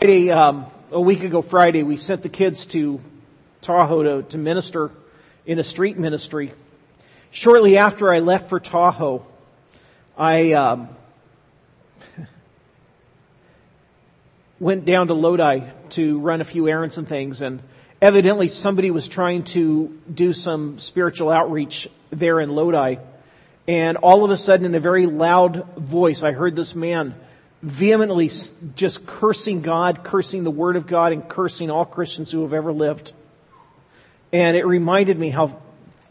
Friday, a week ago Friday, we sent the kids to Tahoe to minister in a street ministry. Shortly after I left for Tahoe, I went down to Lodi to run a few errands and things, and evidently somebody was trying to do some spiritual outreach there in Lodi. And all of a sudden, in a very loud voice, I heard this man vehemently just cursing God, cursing the Word of God, and cursing all Christians who have ever lived. And it reminded me how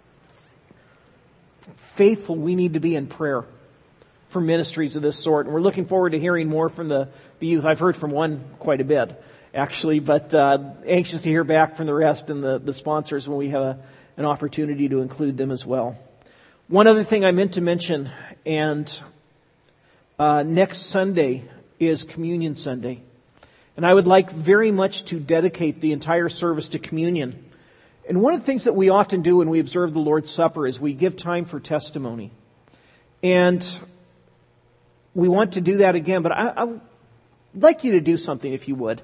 faithful we need to be in prayer for ministries of this sort. And we're looking forward to hearing more from the youth. I've heard from one quite a bit, actually, but anxious to hear back from the rest and the sponsors when we have an opportunity to include them as well. One other thing I meant to mention, and next Sunday is Communion Sunday. And I would like very much to dedicate the entire service to communion. And one of the things that we often do when we observe the Lord's Supper is we give time for testimony. And we want to do that again, but I would like you to do something if you would.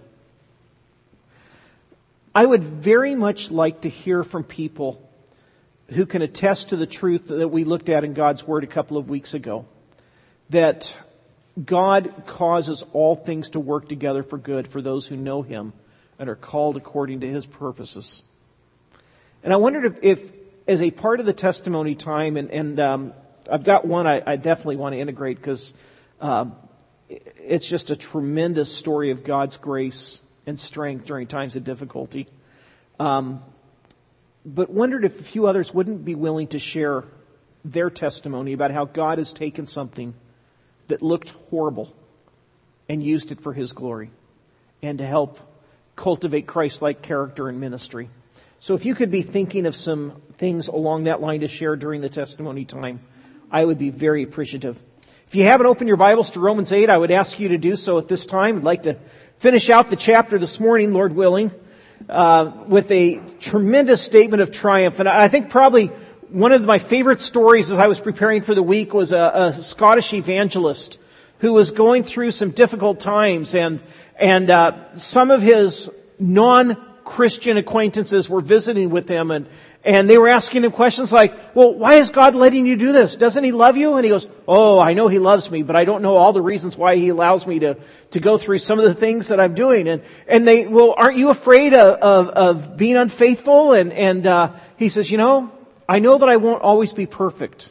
I would very much like to hear from people who can attest to the truth that we looked at in God's Word a couple of weeks ago. That God causes all things to work together for good for those who know Him and are called according to His purposes. And I wondered if as a part of the testimony time, and I've got one I definitely want to integrate because it's just a tremendous story of God's grace and strength during times of difficulty. But wondered if a few others wouldn't be willing to share their testimony about how God has taken something that looked horrible and used it for His glory and to help cultivate Christ-like character and ministry. So if you could be thinking of some things along that line to share during the testimony time, I would be very appreciative. If you haven't opened your Bibles to Romans 8, I would ask you to do so at this time. I'd like to finish out the chapter this morning, Lord willing, with a tremendous statement of triumph. And I think probably one of my favorite stories as I was preparing for the week was a Scottish evangelist who was going through some difficult times, and some of his non-Christian acquaintances were visiting with him, and they were asking him questions like, well, why is God letting you do this? Doesn't He love you? And he goes, oh, I know He loves me, but I don't know all the reasons why He allows me to go through some of the things that I'm doing. And they, well, aren't you afraid of being unfaithful? And he says, I know that I won't always be perfect,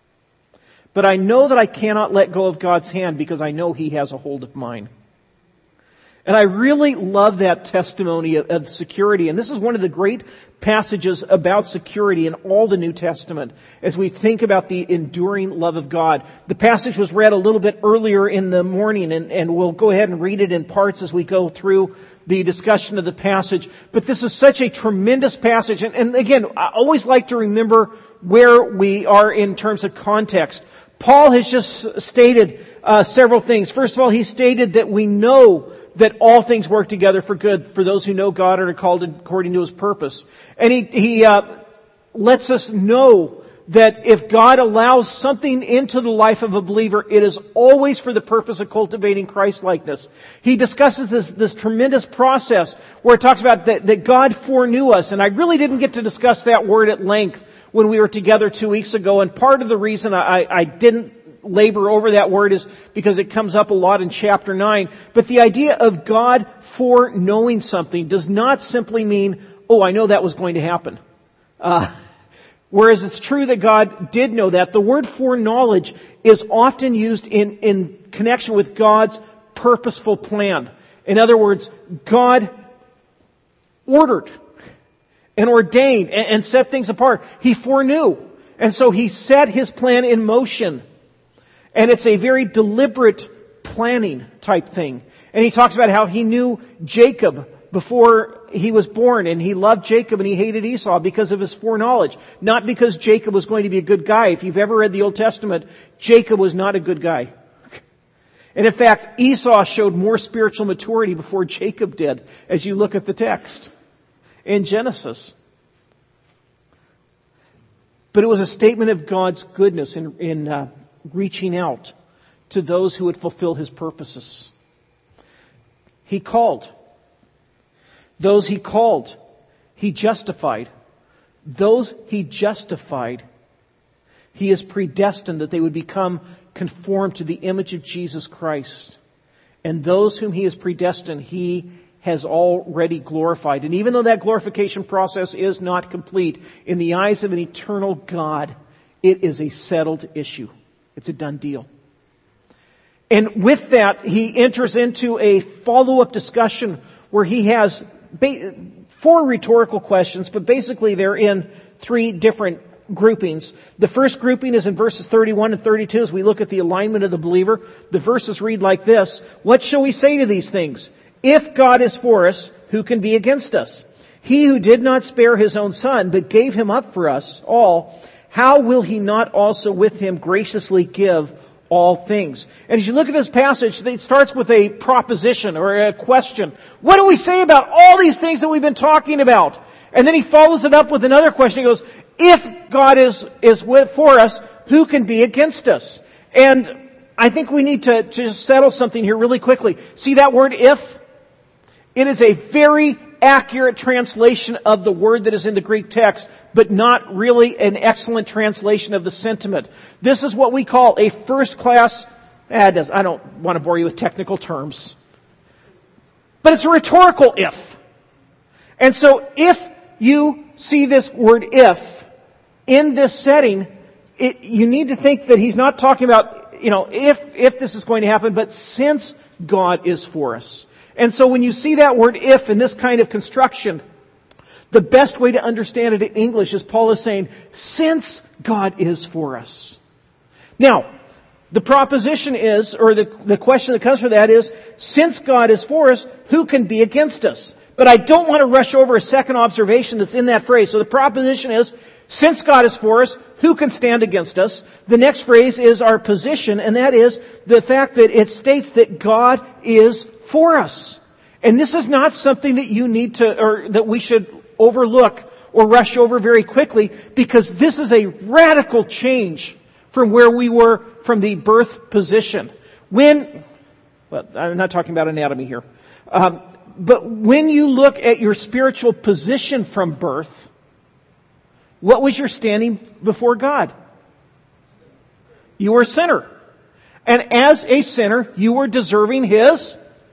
but I know that I cannot let go of God's hand because I know He has a hold of mine. And I really love that testimony of security. And this is one of the great passages about security in all the New Testament as we think about the enduring love of God. The passage was read a little bit earlier in the morning, and we'll go ahead and read it in parts as we go through the discussion of the passage. But this is such a tremendous passage. And again, I always like to remember where we are in terms of context. Paul has just stated several things. First of all, he stated that we know that all things work together for good for those who know God and are called according to His purpose. And he lets us know that if God allows something into the life of a believer, it is always for the purpose of cultivating Christ-likeness. He discusses this tremendous process where it talks about that God foreknew us. And I really didn't get to discuss that word at length when we were together 2 weeks ago. And part of the reason I didn't labor over that word is because it comes up a lot in chapter 9. But the idea of God foreknowing something does not simply mean, oh, I know that was going to happen. Whereas it's true that God did know that. The word foreknowledge is often used in connection with God's purposeful plan. In other words, God ordered and ordained and set things apart. He foreknew. And so He set His plan in motion. And it's a very deliberate planning type thing. And he talks about how He knew Jacob before he was born, and He loved Jacob and He hated Esau because of His foreknowledge. Not because Jacob was going to be a good guy. If you've ever read the Old Testament, Jacob was not a good guy. And in fact, Esau showed more spiritual maturity before Jacob did, as you look at the text in Genesis. But it was a statement of God's goodness in reaching out to those who would fulfill His purposes. He called. Those He called, He justified. Those He justified, He is predestined that they would become conformed to the image of Jesus Christ. And those whom He has predestined, He has already glorified. And even though that glorification process is not complete, in the eyes of an eternal God, it is a settled issue. It's a done deal. And with that, He enters into a follow-up discussion where He has 4 rhetorical questions, but basically they're in 3 different groupings. The first grouping is in verses 31 and 32 as we look at the alignment of the believer. The verses read like this: "What shall we say to these things? If God is for us, who can be against us? He who did not spare His own Son, but gave Him up for us all, how will He not also with Him graciously give all things?" And as you look at this passage, it starts with a proposition or a question. What do we say about all these things that we've been talking about? And then he follows it up with another question. He goes, if God is for us, who can be against us? And I think we need to just settle something here really quickly. See that word if? It is a very accurate translation of the word that is in the Greek text, but not really an excellent translation of the sentiment. This is what we call a first-class... I don't want to bore you with technical terms. But it's a rhetorical if. And so if you see this word if in this setting, you need to think that he's not talking about, if this is going to happen, but since God is for us. And so when you see that word if in this kind of construction, the best way to understand it in English is Paul is saying, since God is for us. Now, the proposition is, or the question that comes from that is, since God is for us, who can be against us? But I don't want to rush over a second observation that's in that phrase. So the proposition is, since God is for us, who can stand against us? The next phrase is our position, and that is the fact that it states that God is for us. And this is not something that you need to, or that we should overlook or rush over very quickly, because this is a radical change from where we were from the birth position. I'm not talking about anatomy here. But when you look at your spiritual position from birth, what was your standing before God? You were a sinner. And as a sinner, you were deserving His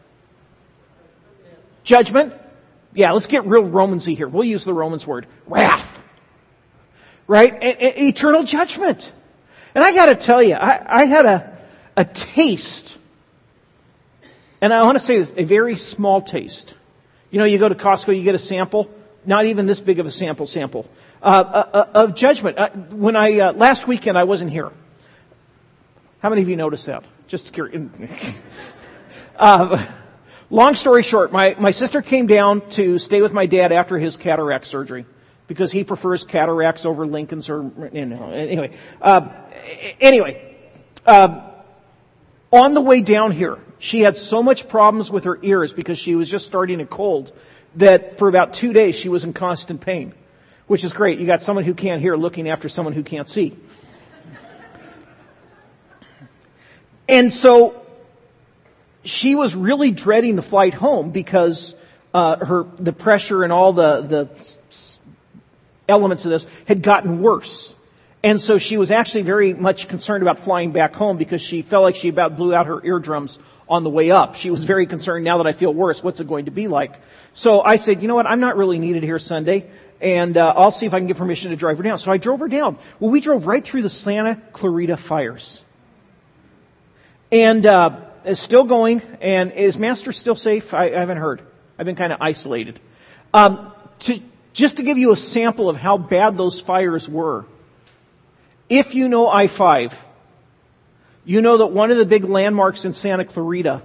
judgment. Yeah, let's get real Romansy here. We'll use the Romans word. Wrath. Right? Eternal judgment. And I gotta tell you, I had a taste. And I want to say this, a very small taste. You go to Costco, you get a sample. Not even this big of a sample. Of judgment. Last weekend I wasn't here. How many of you noticed that? Just curious. Long story short, my sister came down to stay with my dad after his cataract surgery because he prefers cataracts over Lincoln's or anyway. On the way down here, she had so much problems with her ears because she was just starting a cold that for about 2 days she was in constant pain, which is great. You got someone who can't hear looking after someone who can't see. And so she was really dreading the flight home because the pressure and all the elements of this had gotten worse. And so she was actually very much concerned about flying back home because she felt like she about blew out her eardrums on the way up. She was very concerned, now that I feel worse, what's it going to be like? So I said, you know what, I'm not really needed here Sunday, and I'll see if I can get permission to drive her down. So I drove her down. Well, we drove right through the Santa Clarita fires. And it's still going, and is Master still safe? I haven't heard. I've been kind of isolated. Just to give you a sample of how bad those fires were, if you know I-5, you know that one of the big landmarks in Santa Clarita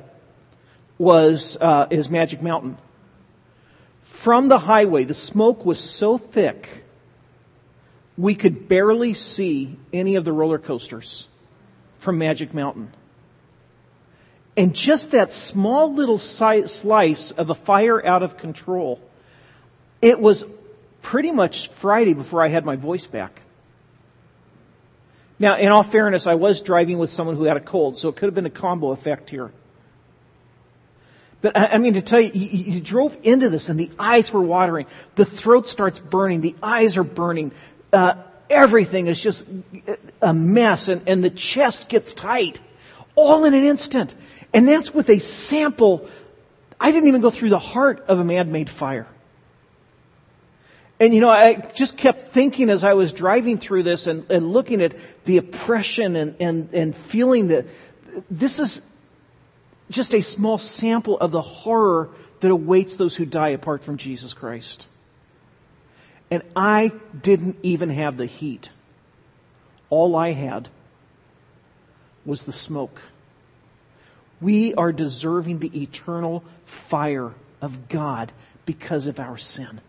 is Magic Mountain. From the highway, the smoke was so thick, we could barely see any of the roller coasters from Magic Mountain. And just that small little slice of a fire out of control, it was pretty much Friday before I had my voice back. Now, in all fairness, I was driving with someone who had a cold, so it could have been a combo effect here. But I mean, to tell you, you drove into this and the eyes were watering. The throat starts burning. The eyes are burning. Everything is just a mess. And the chest gets tight. All in an instant. And that's with a sample. I didn't even go through the heart of a man-made fire. And I just kept thinking as I was driving through this and looking at the oppression and feeling that this is just a small sample of the horror that awaits those who die apart from Jesus Christ. And I didn't even have the heat. All I had was the smoke. We are deserving the eternal fire of God because of our sin.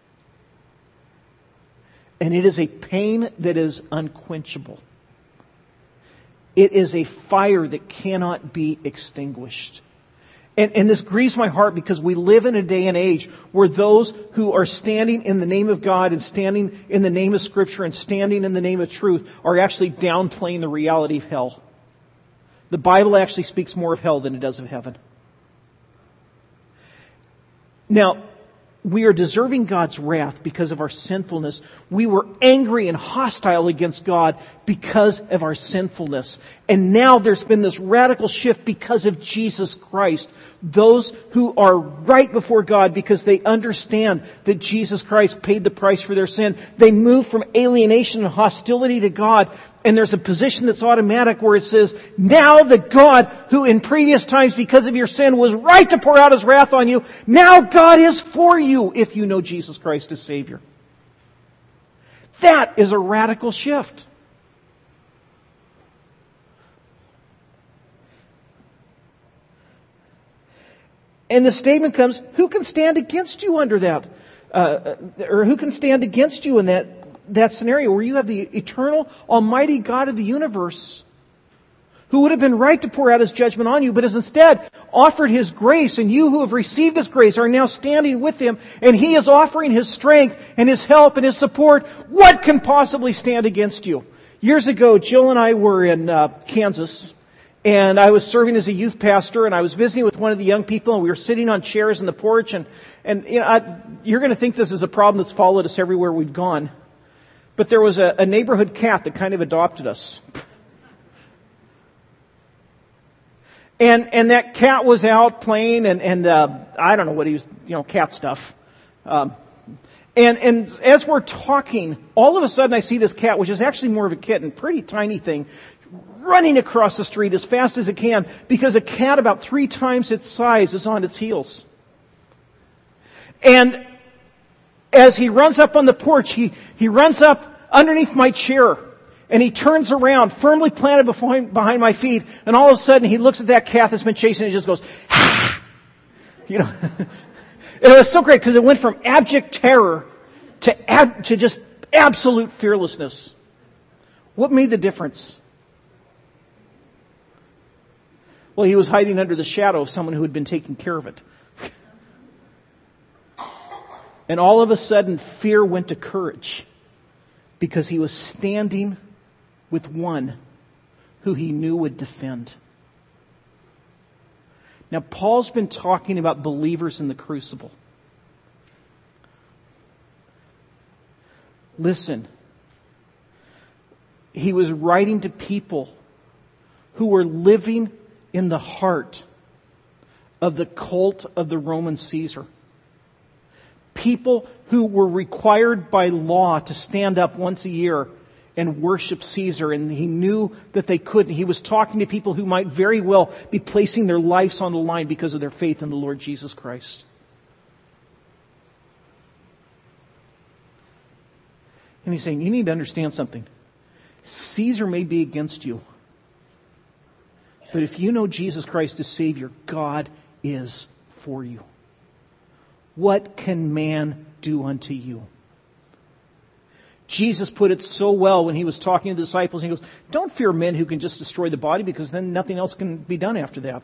And it is a pain that is unquenchable. It is a fire that cannot be extinguished. And this grieves my heart because we live in a day and age where those who are standing in the name of God and standing in the name of Scripture and standing in the name of truth are actually downplaying the reality of hell. The Bible actually speaks more of hell than it does of heaven. Now, we are deserving God's wrath because of our sinfulness. We were angry and hostile against God because of our sinfulness. And now there's been this radical shift because of Jesus Christ. Those who are right before God because they understand that Jesus Christ paid the price for their sin, they move from alienation and hostility to God. And there's a position that's automatic where it says, now that God, who in previous times because of your sin was right to pour out His wrath on you, now God is for you if you know Jesus Christ as Savior. That is a radical shift. And the statement comes, who can stand against you under that? Or who can stand against you in that scenario where you have the eternal, almighty God of the universe who would have been right to pour out His judgment on you, but has instead offered His grace, and you who have received His grace are now standing with Him, and He is offering His strength and His help and His support. What can possibly stand against you? Years ago, Jill and I were in Kansas, and I was serving as a youth pastor, and I was visiting with one of the young people, and we were sitting on chairs in the porch, and you're going to think this is a problem that's followed us everywhere we've gone. But there was a neighborhood cat that kind of adopted us. And that cat was out playing and I don't know what he was, cat stuff. And as we're talking, all of a sudden I see this cat, which is actually more of a kitten, pretty tiny thing, running across the street as fast as it can because a cat about 3 times its size is on its heels. And as he runs up on the porch, he runs up underneath my chair. And he turns around, firmly planted behind my feet, and all of a sudden he looks at that cat that's been chasing and just goes, ah! It was so great because it went from abject terror to just absolute fearlessness. What made the difference? Well, he was hiding under the shadow of someone who had been taking care of it. And all of a sudden, fear went to courage because he was standing with one who he knew would defend. Now, Paul's been talking about believers in the crucible. Listen, he was writing to people who were living in the heart of the cult of the Roman Caesar. People who were required by law to stand up once a year and worship Caesar, and he knew that they couldn't. He was talking to people who might very well be placing their lives on the line because of their faith in the Lord Jesus Christ. And he's saying, you need to understand something. Caesar may be against you, but if you know Jesus Christ as Savior, God is for you. What can man do unto you? Jesus put it so well when He was talking to the disciples. He goes, don't fear men who can just destroy the body because then nothing else can be done after that.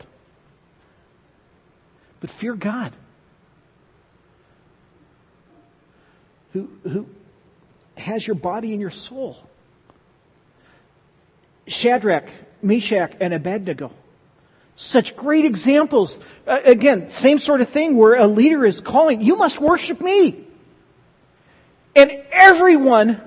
But fear God, who has your body and your soul. Shadrach, Meshach, and Abednego, Such great examples. Again, same sort of thing where a leader is calling, you must worship me. And everyone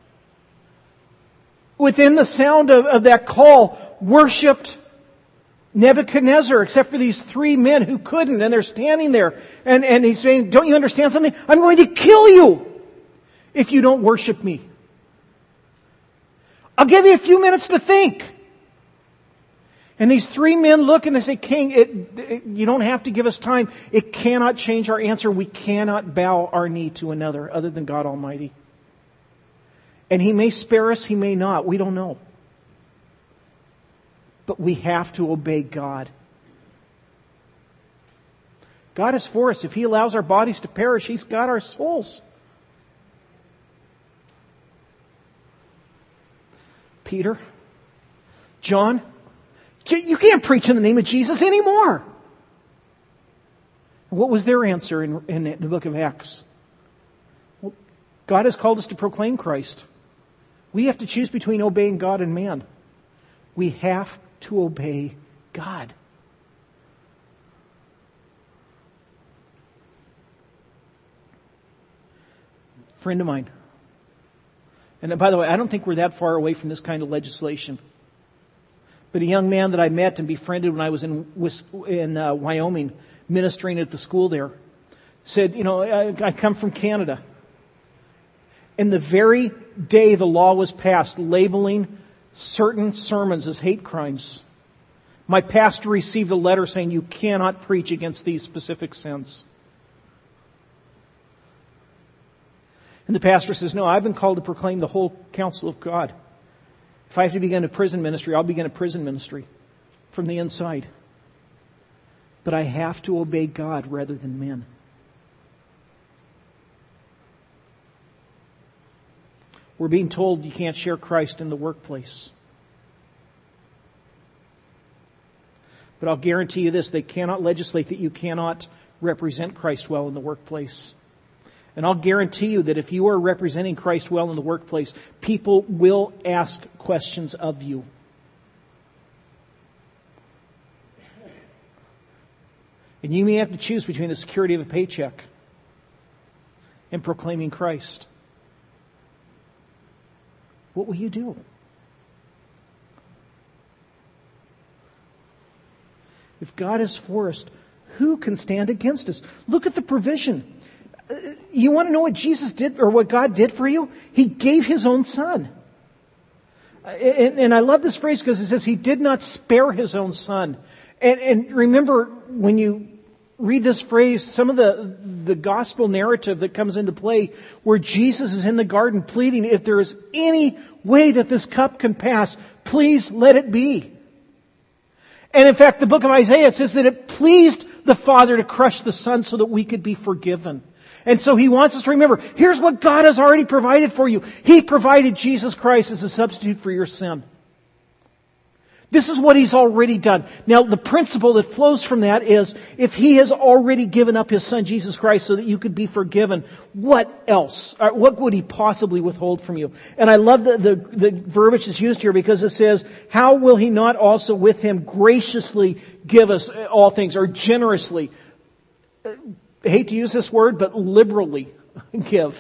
within the sound of that call worshipped Nebuchadnezzar, except for these three men who couldn't, and they're standing there. And he's saying, don't you understand something? I'm going to kill you if you don't worship me. I'll give you a few minutes to think. And these three men look and they say, King, you don't have to give us time. It cannot change our answer. We cannot bow our knee to another other than God Almighty. And He may spare us, He may not. We don't know. But we have to obey God. God is for us. If He allows our bodies to perish, He's got our souls. Peter, John, you can't preach in the name of Jesus anymore. What was their answer in the book of Acts? Well, God has called us to proclaim Christ. We have to choose between obeying God and man. We have to obey God. Friend of mine. And by the way, I don't think we're that far away from this kind of legislation. But a young man that I met and befriended when I was in Wyoming, ministering at the school there, said, I come from Canada. And the very day the law was passed, labeling certain sermons as hate crimes, my pastor received a letter saying, you cannot preach against these specific sins. And the pastor says, no, I've been called to proclaim the whole counsel of God. If I have to begin a prison ministry, I'll begin a prison ministry from the inside. But I have to obey God rather than men. We're being told you can't share Christ in the workplace. But I'll guarantee you this, they cannot legislate that you cannot represent Christ well in the workplace. And I'll guarantee you that if you are representing Christ well in the workplace, people will ask questions of you. And you may have to choose between the security of a paycheck and proclaiming Christ. What will you do? If God is for us, who can stand against us? Look at the provision. You want to know what Jesus did or what God did for you? He gave His own Son. And I love this phrase because it says He did not spare His own Son. And remember, when you read this phrase, some of the gospel narrative that comes into play where Jesus is in the garden pleading, if there is any way that this cup can pass, please let it be. And in fact, the book of Isaiah says that it pleased the Father to crush the Son so that we could be forgiven. And so He wants us to remember, here's what God has already provided for you. He provided Jesus Christ as a substitute for your sin. This is what He's already done. Now, the principle that flows from that is, if He has already given up His Son, Jesus Christ, so that you could be forgiven, what else? What would He possibly withhold from you? And I love the verbiage that's used here because it says, how will He not also with Him graciously give us all things, or generously? I hate to use this word, but liberally give.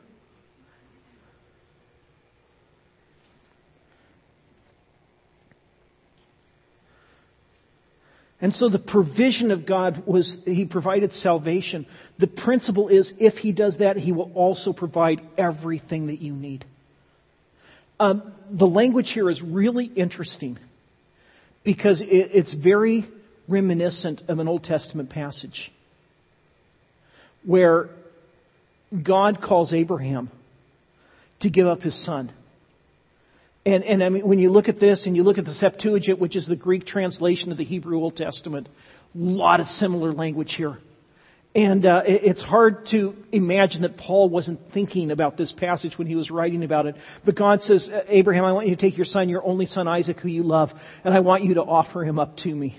And so the provision of God was, He provided salvation. The principle is, if He does that, He will also provide everything that you need. The language here is really interesting because it's very reminiscent of an Old Testament passage where God calls Abraham to give up his son. And I mean, when you look at this and you look at the Septuagint, which is the Greek translation of the Hebrew Old Testament, a lot of similar language here. And it's hard to imagine that Paul wasn't thinking about this passage when he was writing about it. But God says, Abraham, I want you to take your son, your only son Isaac, who you love, and I want you to offer him up to me.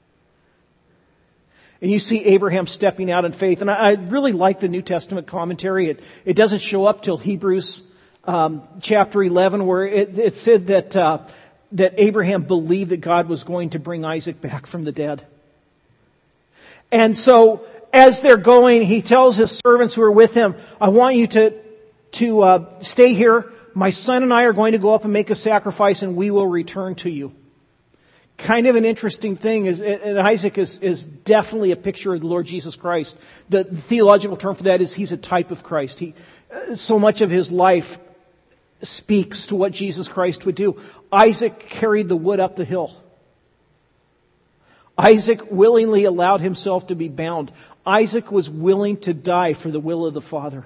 And you see Abraham stepping out in faith. And I really like the New Testament commentary. It doesn't show up till Hebrews chapter 11, where it said that that Abraham believed that God was going to bring Isaac back from the dead. And so, as they're going, he tells his servants who are with him, I want you to stay here. My son and I are going to go up and make a sacrifice, and we will return to you. Kind of an interesting thing is, and Isaac is definitely a picture of the Lord Jesus Christ. The theological term for that is he's a type of Christ. So much of his life speaks to what Jesus Christ would do. Isaac carried the wood up the hill. Isaac willingly allowed himself to be bound. Isaac was willing to die for the will of the Father.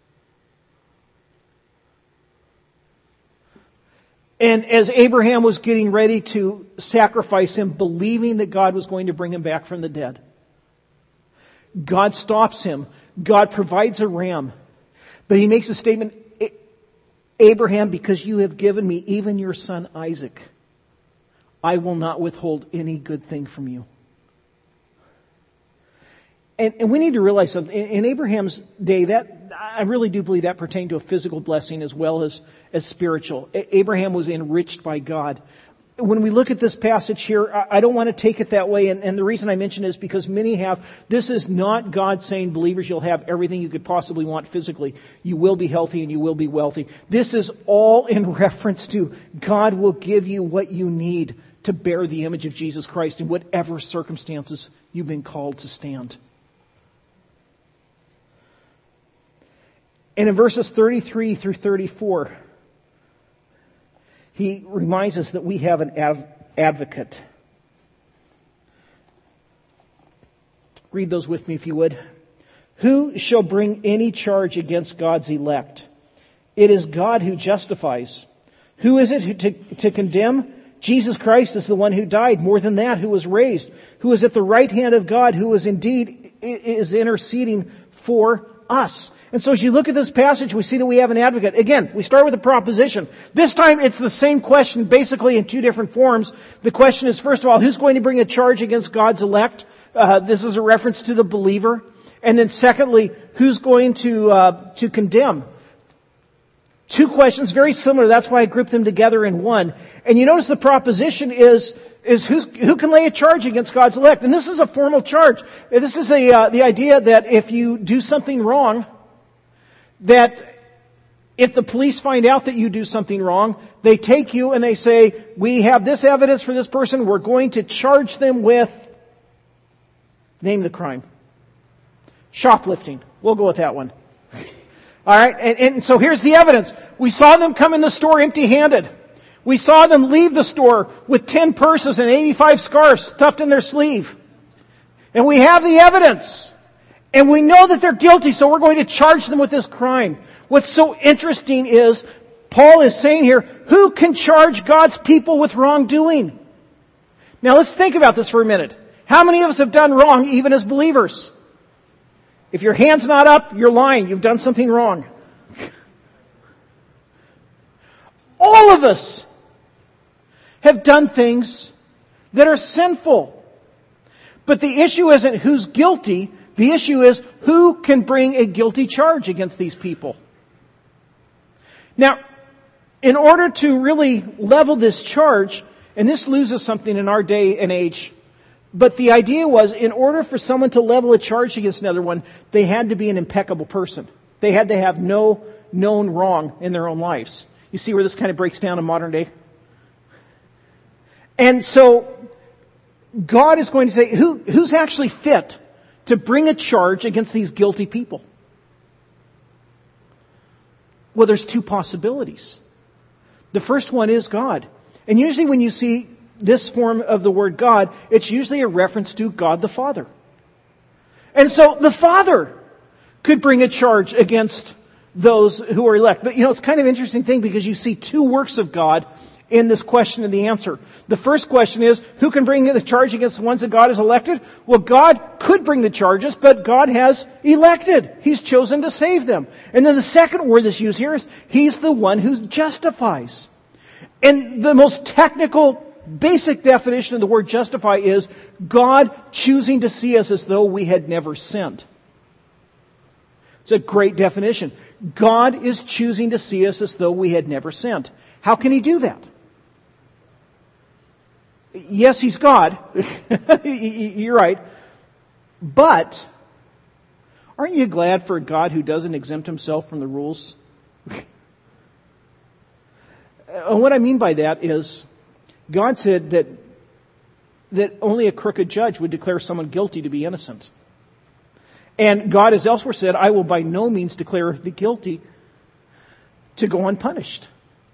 And as Abraham was getting ready to sacrifice him, believing that God was going to bring him back from the dead, God stops him. God provides a ram. But he makes a statement, Abraham, because you have given me even your son Isaac, I will not withhold any good thing from you. And we need to realize something. In Abraham's day, that I really do believe that pertained to a physical blessing as well as spiritual. Abraham was enriched by God. When we look at this passage here, I don't want to take it that way. And the reason I mention it is because many have, this is not God saying, believers, you'll have everything you could possibly want physically. You will be healthy and you will be wealthy. This is all in reference to God will give you what you need to bear the image of Jesus Christ in whatever circumstances you've been called to stand. And in verses 33 through 34, he reminds us that we have an advocate. Read those with me if you would. Who shall bring any charge against God's elect? It is God who justifies. Who is it to condemn? Jesus Christ is the one who died. More than that, who was raised, who is at the right hand of God, who is interceding for us. And so as you look at this passage, we see that we have an advocate. Again, we start with a proposition. This time it's the same question, basically in two different forms. The question is, first of all, who's going to bring a charge against God's elect? This is a reference to the believer. And then secondly, who's going to condemn? Two questions, very similar. That's why I grouped them together in one. And you notice the proposition is who can lay a charge against God's elect? And this is a formal charge. This is the idea that if you do something wrong, that if the police find out that you do something wrong, they take you and they say, we have this evidence for this person, we're going to charge them with, name the crime. Shoplifting. We'll go with that one. Alright, and so here's the evidence. We saw them come in the store empty-handed. We saw them leave the store with 10 purses and 85 scarves stuffed in their sleeve. And we have the evidence. And we know that they're guilty, so we're going to charge them with this crime. What's so interesting is, Paul is saying here, who can charge God's people with wrongdoing? Now let's think about this for a minute. How many of us have done wrong even as believers? If your hand's not up, you're lying. You've done something wrong. All of us have done things that are sinful. But the issue isn't who's guilty. The issue is who can bring a guilty charge against these people. Now, in order to really level this charge, and this loses something in our day and age, but the idea was in order for someone to level a charge against another one, they had to be an impeccable person. They had to have no known wrong in their own lives. You see where this kind of breaks down in modern day? And so, God is going to say, who's actually fit to bring a charge against these guilty people? Well, there's two possibilities. The first one is God. And usually when you see this form of the word God, it's usually a reference to God the Father. And so the Father could bring a charge against those who are elect. But it's kind of an interesting thing because you see two works of God in this question and the answer. The first question is, who can bring the charge against the ones that God has elected? Well, God could bring the charges, but God has elected. He's chosen to save them. And then the second word that's used here is, He's the one who justifies. And the most technical, basic definition of the word justify is God choosing to see us as though we had never sinned. It's a great definition. God is choosing to see us as though we had never sinned. How can He do that? Yes, He's God. You're right. But aren't you glad for a God who doesn't exempt Himself from the rules? And what I mean by that is, God said that only a crooked judge would declare someone guilty to be innocent. And God has elsewhere said, I will by no means declare the guilty to go unpunished.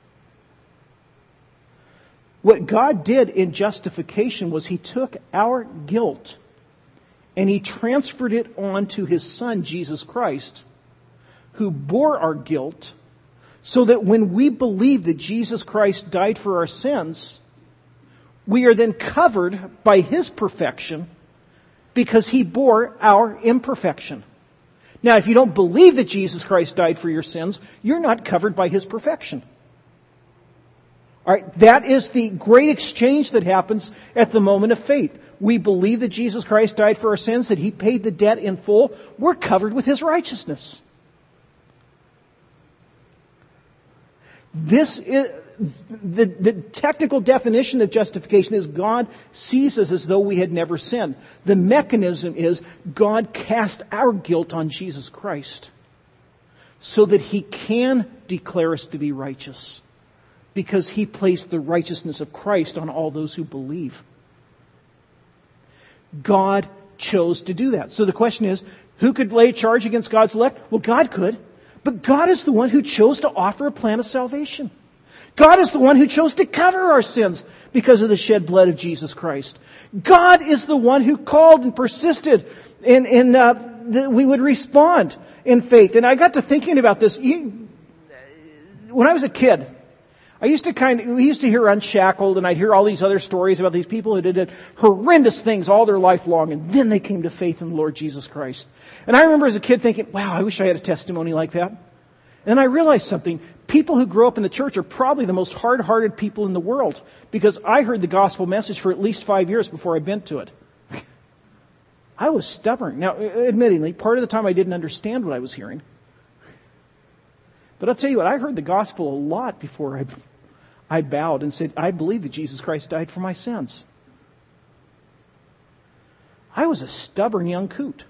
What God did in justification was He took our guilt and He transferred it on to His Son, Jesus Christ, who bore our guilt, so that when we believe that Jesus Christ died for our sins, we are then covered by His perfection because He bore our imperfection. Now, if you don't believe that Jesus Christ died for your sins, you're not covered by His perfection. All right, that is the great exchange that happens at the moment of faith. We believe that Jesus Christ died for our sins, that He paid the debt in full. We're covered with His righteousness. This is the technical definition of justification is God sees us as though we had never sinned. The mechanism is God cast our guilt on Jesus Christ so that He can declare us to be righteous, because He placed the righteousness of Christ on all those who believe. God chose to do that. So the question is, who could lay a charge against God's elect? Well, God could. But God is the one who chose to offer a plan of salvation. God is the one who chose to cover our sins because of the shed blood of Jesus Christ. God is the one who called and persisted that we would respond in faith. And I got to thinking about this. When I was a kid, we used to hear Unshackled, and I'd hear all these other stories about these people who did horrendous things all their life long, and then they came to faith in the Lord Jesus Christ. And I remember as a kid thinking, wow, I wish I had a testimony like that. And I realized something. People who grow up in the church are probably the most hard-hearted people in the world, because I heard the gospel message for at least 5 years before I bent to it. I was stubborn. Now, admittingly, part of the time I didn't understand what I was hearing. But I'll tell you what, I heard the gospel a lot before I bowed and said, I believe that Jesus Christ died for my sins. I was a stubborn young coot.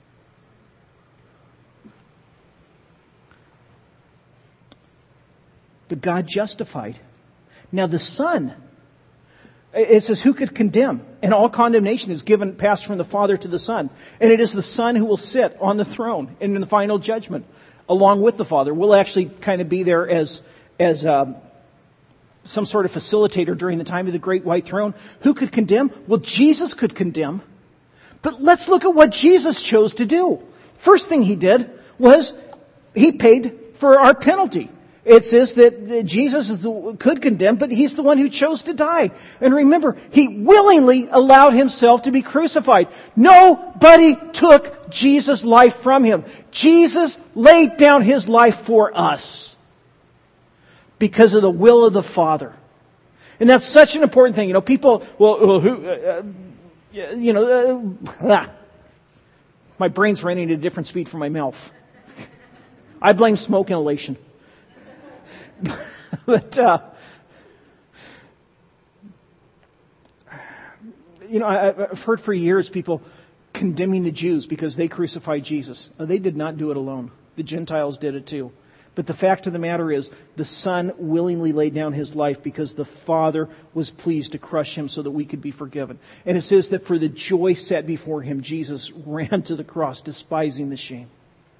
But God justified. Now the Son, it says, who could condemn? And all condemnation is passed from the Father to the Son. And it is the Son who will sit on the throne in the final judgment, along with the Father. We'll actually kind of be there as some sort of facilitator during the time of the great white throne. Who could condemn? Well, Jesus could condemn. But let's look at what Jesus chose to do. First thing He did was He paid for our penalty. It says that Jesus could condemn, but He's the one who chose to die. And remember, He willingly allowed Himself to be crucified. Nobody took Jesus' life from Him. Jesus laid down His life for us because of the will of the Father. And that's such an important thing. You know, people, my brain's running at a different speed from my mouth. I blame smoke inhalation. But, I've heard for years people condemning the Jews because they crucified Jesus. They did not do it alone. The Gentiles did it too. But the fact of the matter is, the Son willingly laid down His life because the Father was pleased to crush Him so that we could be forgiven. And it says that for the joy set before Him, Jesus ran to the cross, despising the shame.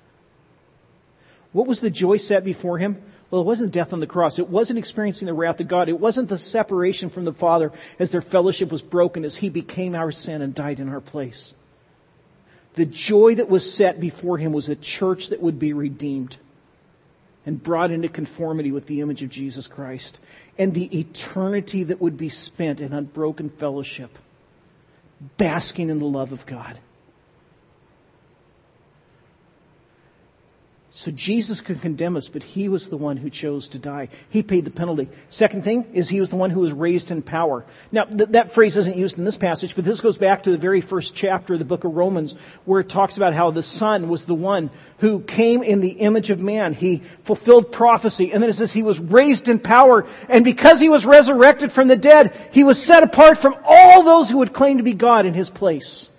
What was the joy set before Him? Well, it wasn't death on the cross. It wasn't experiencing the wrath of God. It wasn't the separation from the Father as their fellowship was broken, as He became our sin and died in our place. The joy that was set before Him was a church that would be redeemed and brought into conformity with the image of Jesus Christ, and the eternity that would be spent in unbroken fellowship, basking in the love of God. So Jesus could condemn us, but He was the one who chose to die. He paid the penalty. Second thing is He was the one who was raised in power. Now, that phrase isn't used in this passage, but this goes back to the very first chapter of the book of Romans, where it talks about how the Son was the one who came in the image of man. He fulfilled prophecy. And then it says He was raised in power. And because He was resurrected from the dead, He was set apart from all those who would claim to be God in His place.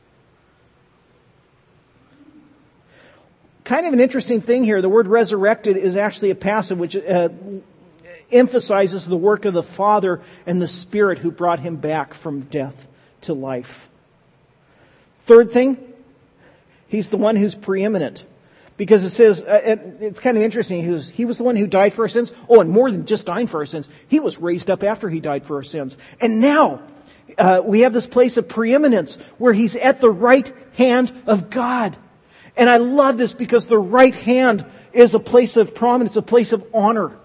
Kind of an interesting thing here. The word resurrected is actually a passage which emphasizes the work of the Father and the Spirit who brought Him back from death to life. Third thing, He's the one who's preeminent. Because it says, it's kind of interesting, He was the one who died for our sins. Oh, and more than just dying for our sins, He was raised up after He died for our sins. And now, we have this place of preeminence where He's at the right hand of God. And I love this because the right hand is a place of prominence, a place of honor.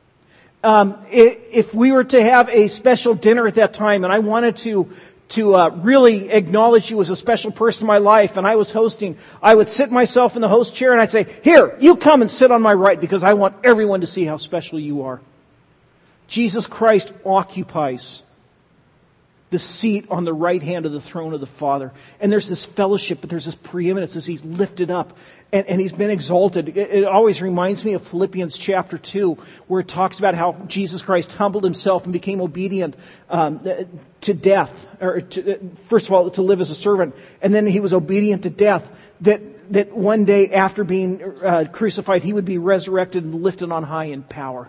If we were to have a special dinner at that time and I wanted to really acknowledge you as a special person in my life and I was hosting, I would sit myself in the host chair and I'd say, "Here, you come and sit on my right because I want everyone to see how special you are." Jesus Christ occupies the seat on the right hand of the throne of the Father. And there's this fellowship, but there's this preeminence as He's lifted up and He's been exalted. It always reminds me of Philippians chapter 2, where it talks about how Jesus Christ humbled Himself and became obedient to death. First of all, to live as a servant. And then He was obedient to death. That one day after being crucified, He would be resurrected and lifted on high in power.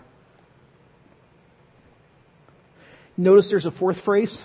Notice there's a fourth phrase.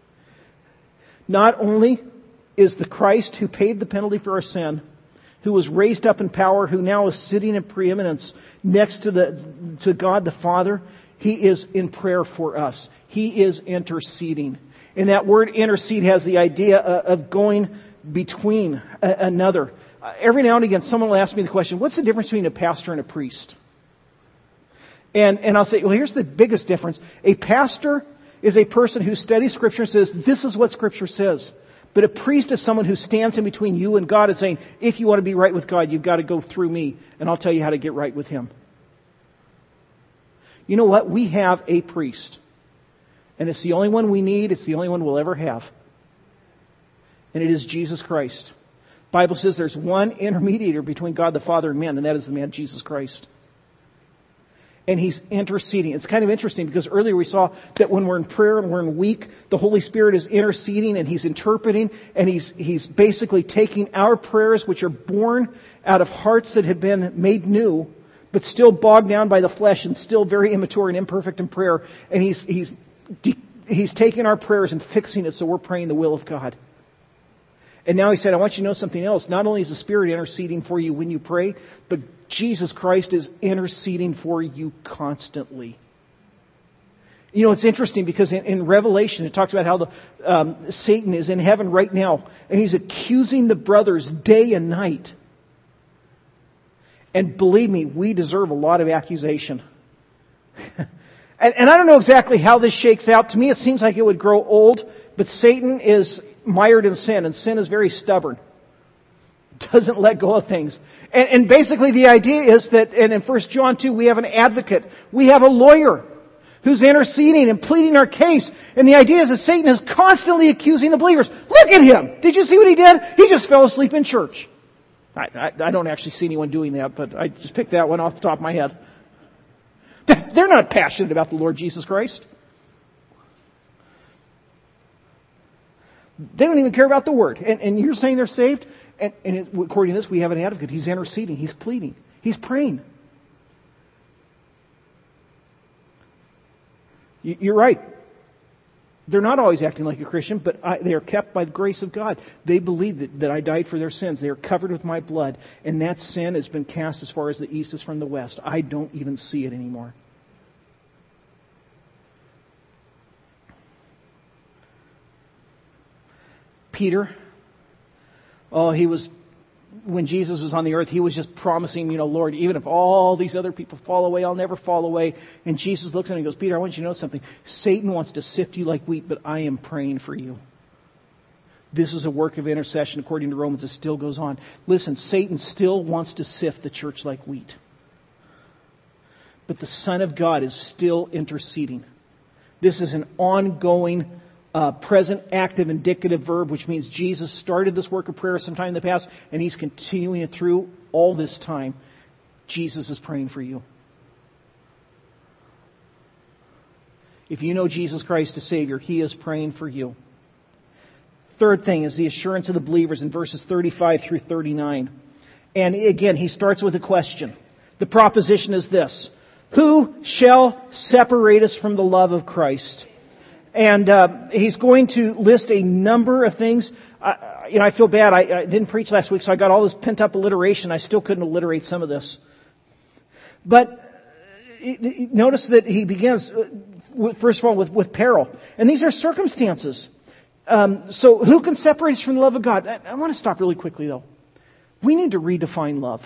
Not only is the Christ who paid the penalty for our sin, who was raised up in power, who now is sitting in preeminence next to God the Father, He is in prayer for us. He is interceding. And that word intercede has the idea of going between another. Every now and again, someone will ask me the question, what's the difference between a pastor and a priest? And I'll say, well, here's the biggest difference. A pastor is a person who studies Scripture and says, this is what Scripture says. But a priest is someone who stands in between you and God and saying, if you want to be right with God, you've got to go through me, and I'll tell you how to get right with Him. You know what? We have a priest. And it's the only one we need. It's the only one we'll ever have. And it is Jesus Christ. The Bible says there's one intermediator between God the Father and man, and that is the man Jesus Christ. And He's interceding. It's kind of interesting because earlier we saw that when we're in prayer and we're in weak, the Holy Spirit is interceding and He's interpreting and He's basically taking our prayers, which are born out of hearts that have been made new, but still bogged down by the flesh and still very immature and imperfect in prayer. And He's taking our prayers and fixing it so we're praying the will of God. And now He said, I want you to know something else. Not only is the Spirit interceding for you when you pray, but Jesus Christ is interceding for you constantly. You know, it's interesting because in Revelation it talks about how Satan is in heaven right now and he's accusing the brothers day and night. And believe me, we deserve a lot of accusation. And I don't know exactly how this shakes out. To me it seems like it would grow old, but Satan is mired in sin, and sin is very stubborn. Doesn't let go of things. And basically the idea is that, and in 1 John 2, we have an advocate. We have a lawyer who's interceding and pleading our case. And the idea is that Satan is constantly accusing the believers. Look at him! Did you see what he did? He just fell asleep in church. I don't actually see anyone doing that, but I just picked that one off the top of my head. They're not passionate about the Lord Jesus Christ. They don't even care about the Word. And you're saying they're saved? And according to this, we have an advocate. He's interceding. He's pleading. He's praying. You're right. They're not always acting like a Christian, but they are kept by the grace of God. They believe that I died for their sins. They are covered with my blood. And that sin has been cast as far as the east is from the west. I don't even see it anymore. Peter, when Jesus was on the earth, he was just promising, Lord, even if all these other people fall away, I'll never fall away. And Jesus looks at him and goes, Peter, I want you to know something. Satan wants to sift you like wheat, but I am praying for you. This is a work of intercession according to Romans. It still goes on. Listen, Satan still wants to sift the church like wheat. But the Son of God is still interceding. This is an ongoing, present, active, indicative verb, which means Jesus started this work of prayer sometime in the past, and He's continuing it through all this time. Jesus is praying for you. If you know Jesus Christ as Savior, He is praying for you. Third thing is the assurance of the believers in verses 35 through 39. And again, he starts with a question. The proposition is this: who shall separate us from the love of Christ? And he's going to list a number of things. I feel bad. I didn't preach last week, so I got all this pent-up alliteration. I still couldn't alliterate some of this. But notice that he begins, first of all, with peril. And these are circumstances. So who can separate us from the love of God? I want to stop really quickly, though. We need to redefine love.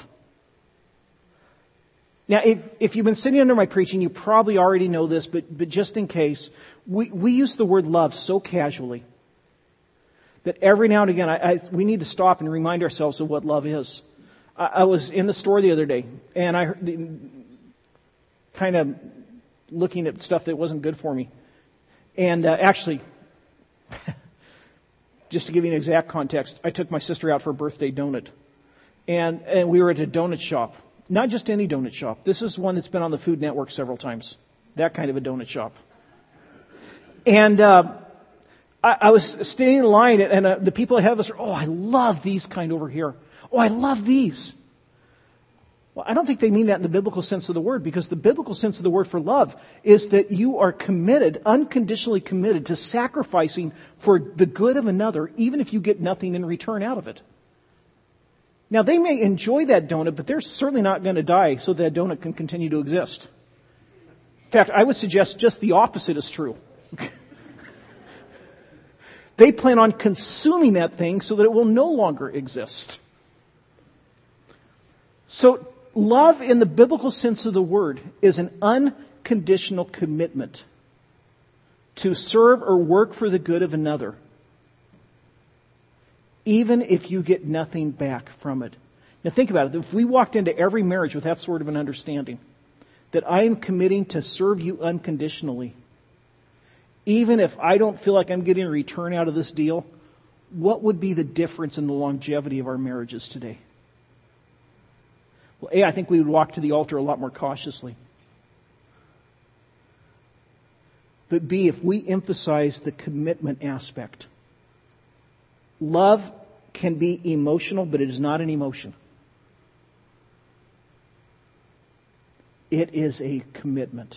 Now, if you've been sitting under my preaching, you probably already know this, but just in case, we use the word love so casually that every now and again we need to stop and remind ourselves of what love is. I was in the store the other day, and I heard, kind of looking at stuff that wasn't good for me. And actually, just to give you an exact context, I took my sister out for a birthday donut. And we were at a donut shop. Not just any donut shop. This is one that's been on the Food Network several times. That kind of a donut shop. And I was standing in line, and the people ahead of us are, oh, I love these kind over here. Oh, I love these. Well, I don't think they mean that in the biblical sense of the word, because the biblical sense of the word for love is that you are committed, unconditionally committed to sacrificing for the good of another, even if you get nothing in return out of it. Now, they may enjoy that donut, but they're certainly not going to die so that donut can continue to exist. In fact, I would suggest just the opposite is true. They plan on consuming that thing so that it will no longer exist. So, love in the biblical sense of the word is an unconditional commitment to serve or work for the good of another, even if you get nothing back from it. Now think about it. If we walked into every marriage with that sort of an understanding, that I am committing to serve you unconditionally, even if I don't feel like I'm getting a return out of this deal, what would be the difference in the longevity of our marriages today? Well, A, I think we would walk to the altar a lot more cautiously. But B, if we emphasize the commitment aspect, love can be emotional, but it is not an emotion. It is a commitment.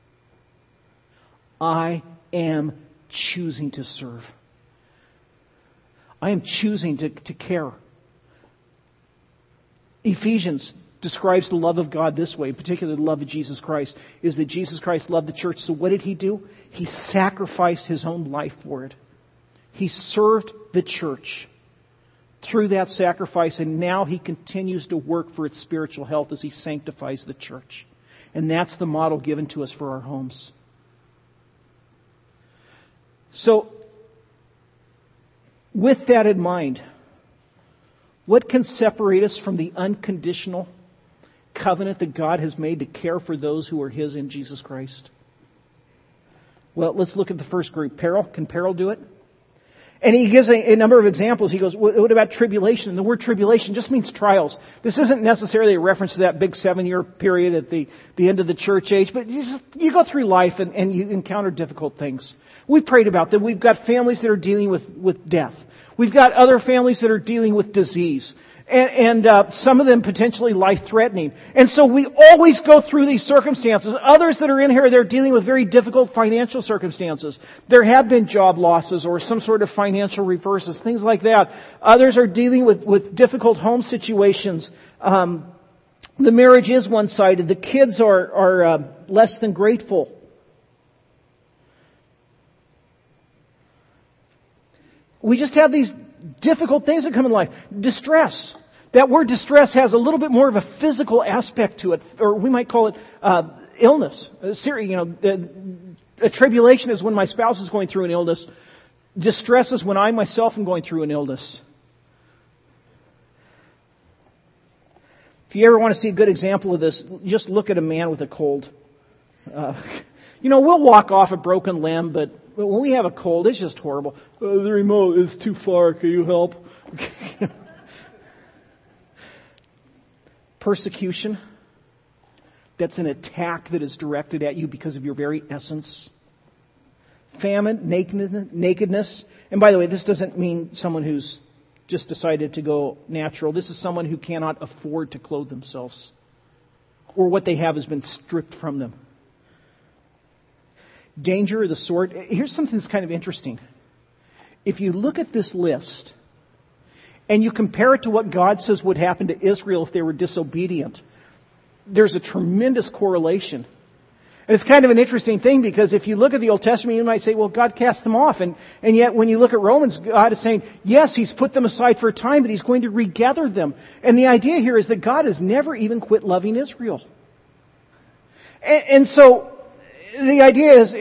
I am choosing to serve. I am choosing to care. Ephesians describes the love of God this way, particularly the love of Jesus Christ, is that Jesus Christ loved the church. So what did He do? He sacrificed His own life for it. He served the church through that sacrifice, and now He continues to work for its spiritual health as He sanctifies the church. And that's the model given to us for our homes. So, with that in mind, what can separate us from the unconditional covenant that God has made to care for those who are His in Jesus Christ? Well, let's look at the first group. Peril. Can peril do it? And he gives a number of examples. He goes, what about tribulation? And the word tribulation just means trials. This isn't necessarily a reference to that big 7-year period at the end of the church age, but you go through life and you encounter difficult things. We've prayed about them. We've got families that are dealing with death. We've got other families that are dealing with disease. And some of them potentially life-threatening. And so we always go through these circumstances. Others that are in here, they're dealing with very difficult financial circumstances. There have been job losses or some sort of financial reverses, things like that. Others are dealing with difficult home situations. The marriage is one-sided. The kids are less than grateful. We just have these difficult things that come in life. Distress. That word distress has a little bit more of a physical aspect to it, or we might call it illness. A tribulation is when my spouse is going through an illness. distresses when I myself am going through an illness. If you ever want to see a good example of this, just look at a man with a cold. We'll walk off a broken limb, but when we have a cold, it's just horrible. The remote is too far. Can you help? Persecution. That's an attack that is directed at you because of your very essence. Famine, nakedness. And by the way, this doesn't mean someone who's just decided to go natural. This is someone who cannot afford to clothe themselves, or what they have has been stripped from them. Danger of the sword. Here's something that's kind of interesting. If you look at this list and you compare it to what God says would happen to Israel if they were disobedient, there's a tremendous correlation. And it's kind of an interesting thing, because if you look at the Old Testament, you might say, well, God cast them off. And yet when you look at Romans, God is saying, yes, He's put them aside for a time, but He's going to regather them. And the idea here is that God has never even quit loving Israel. And so the idea is,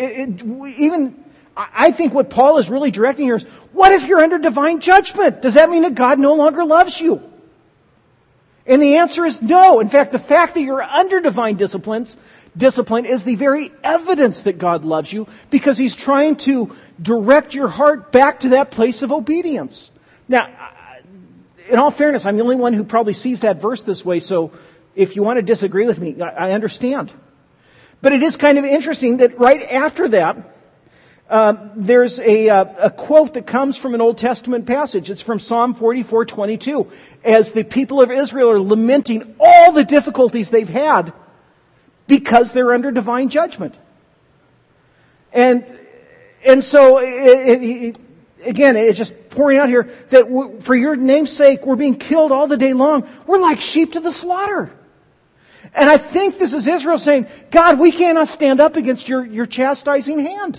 I think what Paul is really directing here is, what if you're under divine judgment? Does that mean that God no longer loves you? And the answer is no. In fact, the fact that you're under divine discipline is the very evidence that God loves you, because He's trying to direct your heart back to that place of obedience. Now, in all fairness, I'm the only one who probably sees that verse this way, so if you want to disagree with me, I understand. But it is kind of interesting that right after that, there's a quote that comes from an Old Testament passage. It's from Psalm 44:22. As the people of Israel are lamenting all the difficulties they've had because they're under divine judgment. And so, again, it's just pouring out here that for your name's sake, we're being killed all the day long. We're like sheep to the slaughter. And I think this is Israel saying, God, we cannot stand up against your chastising hand.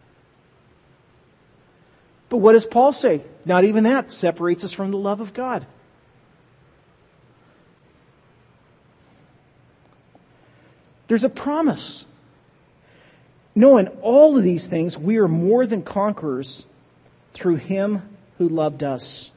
But what does Paul say? Not even that separates us from the love of God. There's a promise. No, in all of these things, we are more than conquerors through Him who loved us.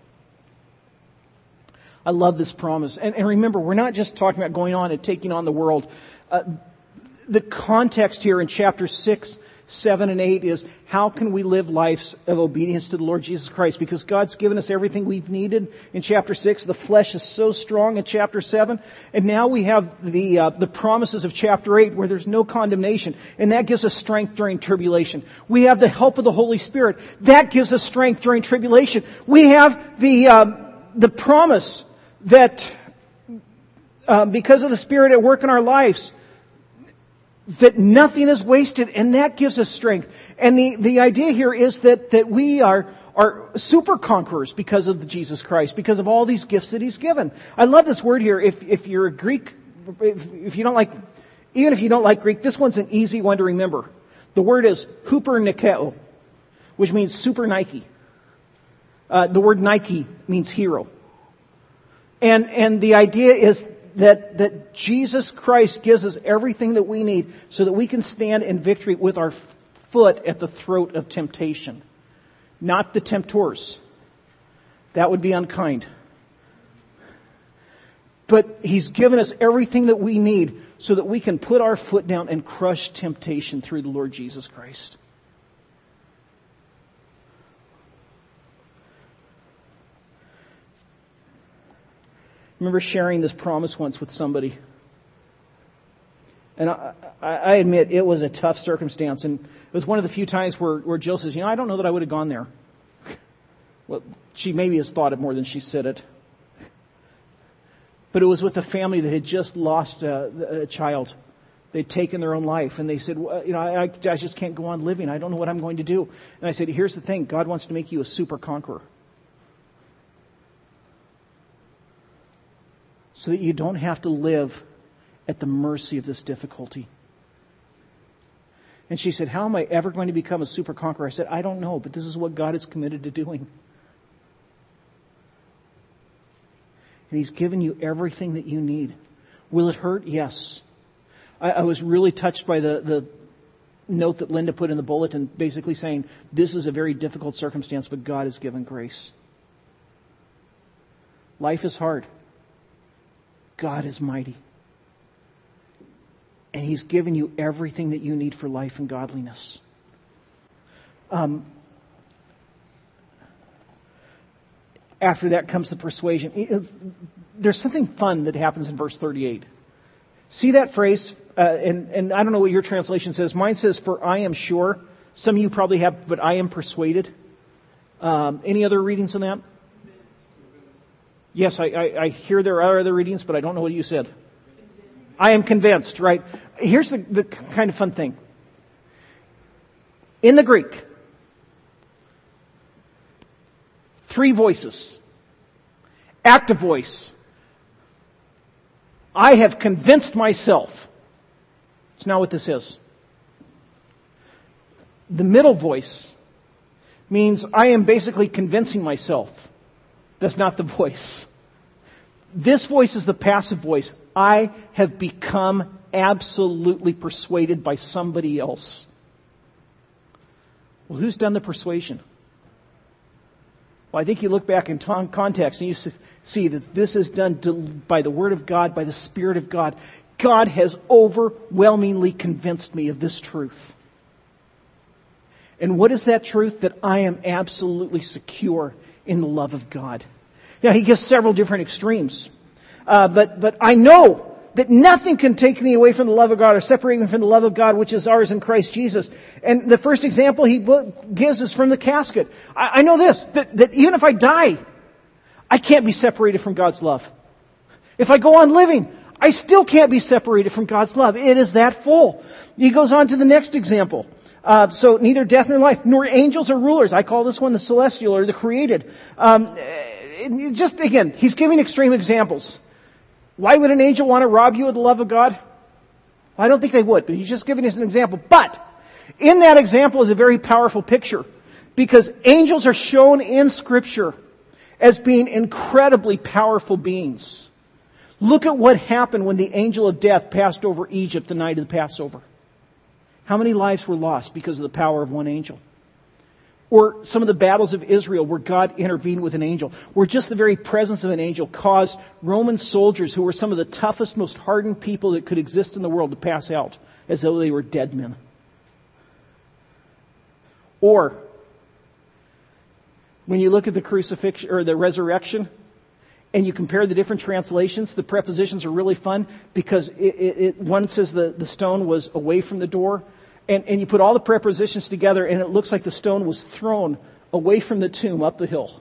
I love this promise. And remember, we're not just talking about going on and taking on the world. The context here in chapter 6, 7, and 8 is, how can we live lives of obedience to the Lord Jesus Christ? Because God's given us everything we've needed in chapter 6. The flesh is so strong in chapter 7. And now we have the promises of chapter 8, where there's no condemnation. And that gives us strength during tribulation. We have the help of the Holy Spirit. That gives us strength during tribulation. We have the promise that because of the Spirit at work in our lives, that nothing is wasted, and that gives us strength. And the idea here is that we are super conquerors because of Jesus Christ, because of all these gifts that He's given. I love this word here. If you're a Greek, if you don't like, even if you don't like Greek, this one's an easy one to remember. The word is hupernikeo, which means super Nike. The word Nike means hero. And the idea is that Jesus Christ gives us everything that we need so that we can stand in victory with our foot at the throat of temptation. Not the temptors. That would be unkind. But He's given us everything that we need so that we can put our foot down and crush temptation through the Lord Jesus Christ. I remember sharing this promise once with somebody. And I admit it was a tough circumstance. And it was one of the few times where Jill says, I don't know that I would have gone there. Well, she maybe has thought it more than she said it. But it was with a family that had just lost a child. They'd taken their own life. And they said, I just can't go on living. I don't know what I'm going to do. And I said, here's the thing. God wants to make you a super conqueror. So that you don't have to live at the mercy of this difficulty. And she said, how am I ever going to become a super conqueror? I said, I don't know, but this is what God is committed to doing. And He's given you everything that you need. Will it hurt? Yes. I was really touched by the note that Linda put in the bulletin, basically saying, this is a very difficult circumstance, but God has given grace. Life is hard. God is mighty. And He's given you everything that you need for life and godliness. After that comes the persuasion. There's something fun that happens in verse 38. See that phrase? And I don't know what your translation says. Mine says, for I am sure. Some of you probably have, but I am persuaded. Any other readings on that? Yes, I hear there are other readings, but I don't know what you said. I am convinced, right? Here's the kind of fun thing. In the Greek, 3 voices. Active voice. I have convinced myself. It's not what this is. The middle voice means I am basically convincing myself. That's not the voice. This voice is the passive voice. I have become absolutely persuaded by somebody else. Well, who's done the persuasion? Well, I think you look back in context and you see that this is done by the Word of God, by the Spirit of God. God has overwhelmingly convinced me of this truth. And what is that truth? That I am absolutely secure in the love of God. Now, he gives several different extremes. But I know that nothing can take me away from the love of God or separate me from the love of God, which is ours in Christ Jesus. And the first example he gives is from the casket. I know this, that even if I die, I can't be separated from God's love. If I go on living, I still can't be separated from God's love. It is that full. He goes on to the next example. So neither death nor life, nor angels or rulers. I call this one the celestial or the created. Just again, he's giving extreme examples. Why would an angel want to rob you of the love of God? I don't think they would, but he's just giving us an example. But in that example is a very powerful picture, because angels are shown in Scripture as being incredibly powerful beings. Look at what happened when the angel of death passed over Egypt the night of the Passover. How many lives were lost because of the power of one angel? Or some of the battles of Israel where God intervened with an angel, where just the very presence of an angel caused Roman soldiers, who were some of the toughest, most hardened people that could exist in the world, to pass out as though they were dead men. Or when you look at the crucifixion or the resurrection, and you compare the different translations, the prepositions are really fun, because one says the stone was away from the door. And you put all the prepositions together, and it looks like the stone was thrown away from the tomb up the hill.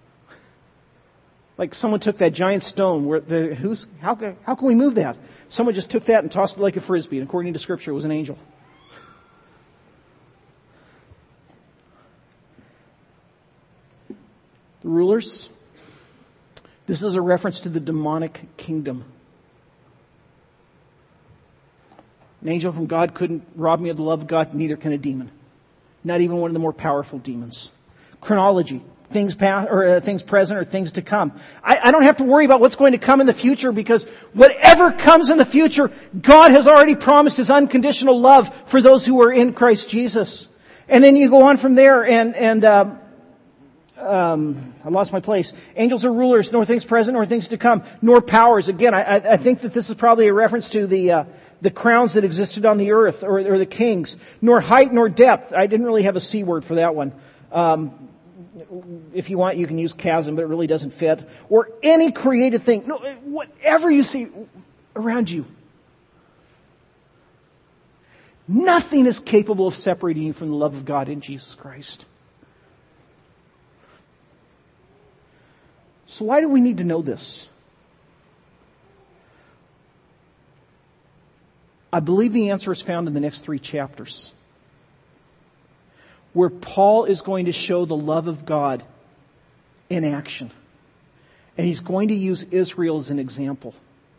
Like someone took that giant stone. How can we move that? Someone just took that and tossed it like a frisbee. And according to Scripture, it was an angel. The rulers. This is a reference to the demonic kingdom. An angel from God couldn't rob me of the love of God, neither can a demon. Not even one of the more powerful demons. Chronology. Things past, or things present, or things to come. I don't have to worry about what's going to come in the future, because whatever comes in the future, God has already promised His unconditional love for those who are in Christ Jesus. And then you go on from there, and I lost my place. Angels are rulers, nor things present, nor things to come, nor powers. Again, I think that this is probably a reference to the crowns that existed on the earth, or the kings. Nor height nor depth. I didn't really have a C word for that one. If you want, you can use chasm, but it really doesn't fit. Or any created thing. No, whatever you see around you. Nothing is capable of separating you from the love of God in Jesus Christ. So why do we need to know this? I believe the answer is found in the next 3 chapters, where Paul is going to show the love of God in action. And he's going to use Israel as an example.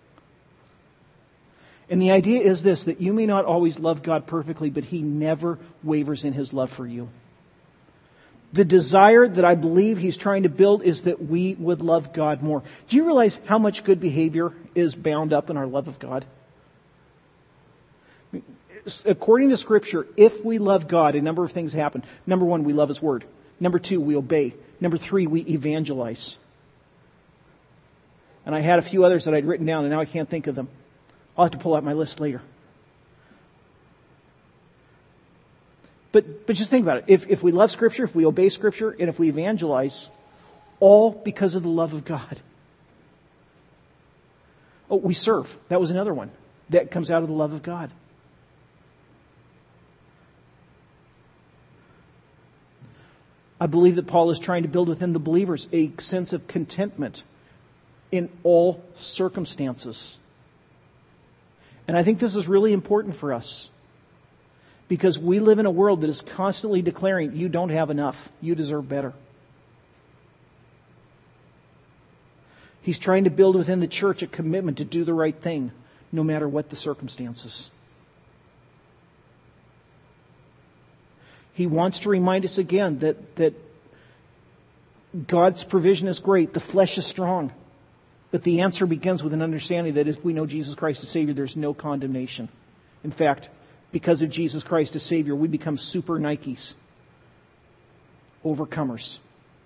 And the idea is this, that you may not always love God perfectly, but He never wavers in His love for you. The desire that I believe He's trying to build is that we would love God more. Do you realize how much good behavior is bound up in our love of God? According to Scripture, if we love God, a number of things happen. Number one, we love His Word. Number two, we obey. Number three, we evangelize. And I had a few others that I'd written down, and now I can't think of them. I'll have to pull out my list later. But just think about it. If we love Scripture, if we obey Scripture, and if we evangelize, all because of the love of God. Oh, we serve. That was another one. That comes out of the love of God. I believe that Paul is trying to build within the believers a sense of contentment in all circumstances. And I think this is really important for us. Because we live in a world that is constantly declaring, you don't have enough. You deserve better. He's trying to build within the church a commitment to do the right thing, no matter what the circumstances. He wants to remind us again that God's provision is great. The flesh is strong. But the answer begins with an understanding that if we know Jesus Christ as Savior, there's no condemnation. In fact, because of Jesus Christ as Savior, we become super Nikes. Overcomers.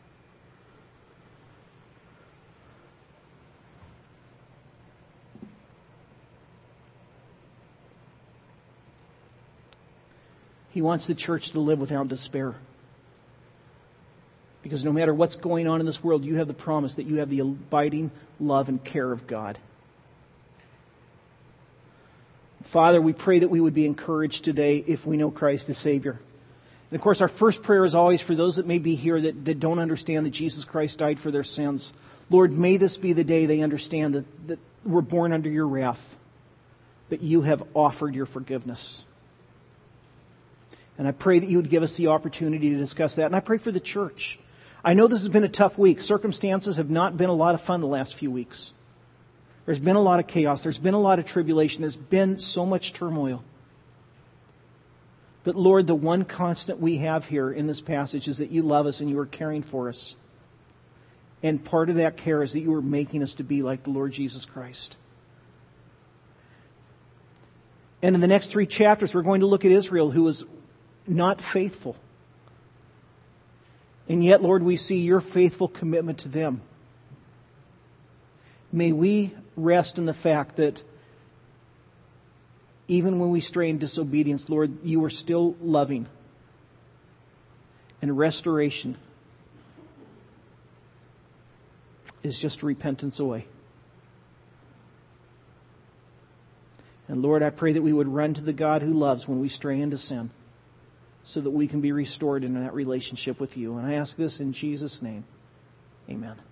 He wants the church to live without despair. Because no matter what's going on in this world, you have the promise that you have the abiding love and care of God. Father, we pray that we would be encouraged today if we know Christ as Savior. And of course, our first prayer is always for those that may be here that don't understand that Jesus Christ died for their sins. Lord, may this be the day they understand that we're born under your wrath, but you have offered your forgiveness. And I pray that you would give us the opportunity to discuss that. And I pray for the church. I know this has been a tough week. Circumstances have not been a lot of fun the last few weeks. There's been a lot of chaos. There's been a lot of tribulation. There's been so much turmoil. But Lord, the one constant we have here in this passage is that you love us and you are caring for us. And part of that care is that you are making us to be like the Lord Jesus Christ. And in the next 3 chapters, we're going to look at Israel, who was not faithful. And yet, Lord, we see your faithful commitment to them. May we rest in the fact that even when we stray in disobedience, Lord, you are still loving. And restoration is just repentance away. And Lord, I pray that we would run to the God who loves when we stray into sin, so that we can be restored in that relationship with you. And I ask this in Jesus' name. Amen.